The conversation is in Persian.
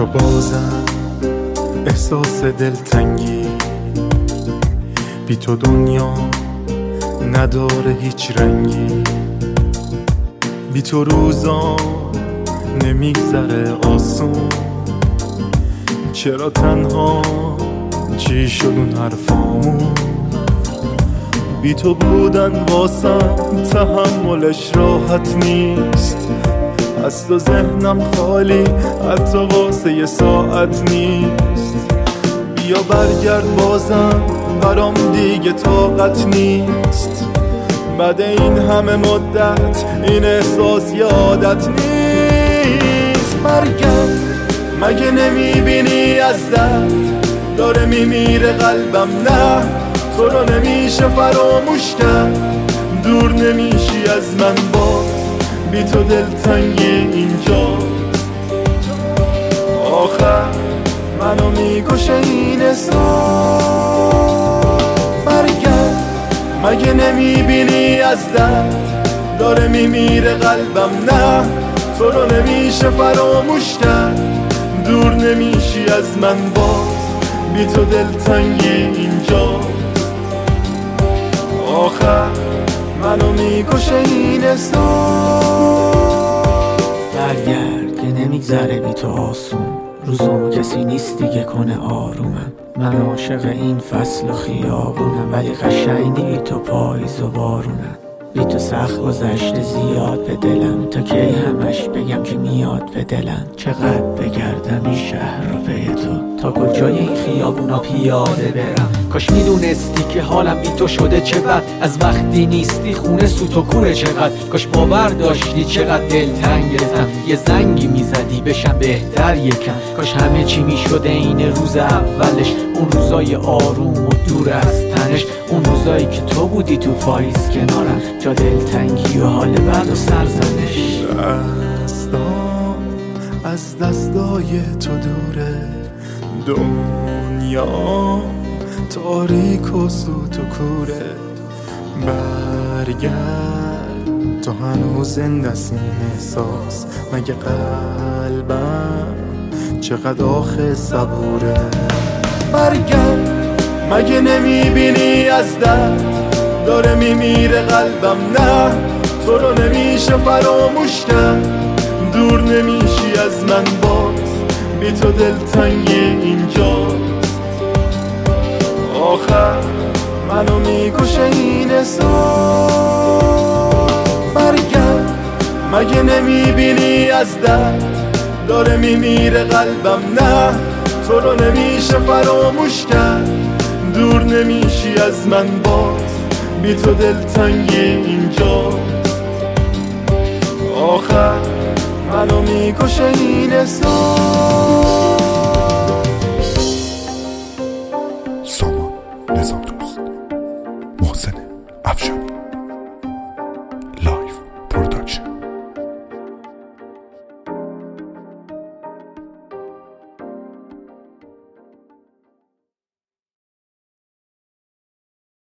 چو بازم احساس دلتنگی، بی تو دنیا نداره هیچ رنگی، بی تو روزا نمیگذره آسون. چرا تنها چی شد اون حرفامون؟ بی تو بودن واسم تحملش راحت نیست، از تو ذهنم خالی حتی واسه یه ساعت نیست. بیا برگرد بازم برام دیگه طاقت نیست، بعد این همه مدت این احساس یه عادت نیست. برگرد، مگه نمیبینی از درد داره میمیره قلبم؟ نه تو رو نمیشه فراموش کرد، دور نمیشی از من باز، بی تو دلتنگی اینجاست. آخر منو میکشه این احساس. برگرد، مگه نمیبینی از درد داره میمیره قلبم؟ نه تو رو نمیشه فراموش کرد، دور نمیشی از من باز، بی تو دلتنگی اینجاست. آخر منو میکشه این احساس. برگرد که نمیگذره بی تو آسون، روزامو کسی نیست دیگه کنه آرومم. من عاشق این فصل و خیابونم، ولی قشنگ بی تو پاییز و بارونم. بی تو سخت گذشته زیاد به دلم، تا کی همش بگم که میاد به دلم. چقدر بگردم این شهر رو به تو، تا کجای این خیابونا پیاده برم. کاش میدونستی که حالم بی تو شده چه بد، از وقتی نیستی خونه سوت و کوره چقدر. کاش باور داشتی چقدر دلتنگتم، یه زنگی میزدی بشم بهتر یکم. کاش همه چی میشده این روز اولش، اون روزای آروم و دور از تنش، اون روزایی که تو بودی تو پاییز کنارم، جا دلتنگی و حال بد و سرزنش. دستام از دستای تو دوره، دنیا تاریک و سوت و کوره. برگرد تو هنوز زنده است این احساس، مگه قلبم چقدر آخه صبوره. برگرد، مگه نمیبینی از درد داره میمیره قلبم؟ نه تو رو نمیشه فراموش کرد، دور نمیشی از من باز، بی تو دلتنگی اینجاست. آخر منو میکشه این احساس. برگرد، مگه نمیبینی از درد داره میمیره قلبم؟ نه تو رو نمیشه فراموش کرد، دور نمیشی از من باز، بی تو دلتنگی اینجاست. آخر منو میکشه این احساس. سامان نظام دوست، محسن افشاری.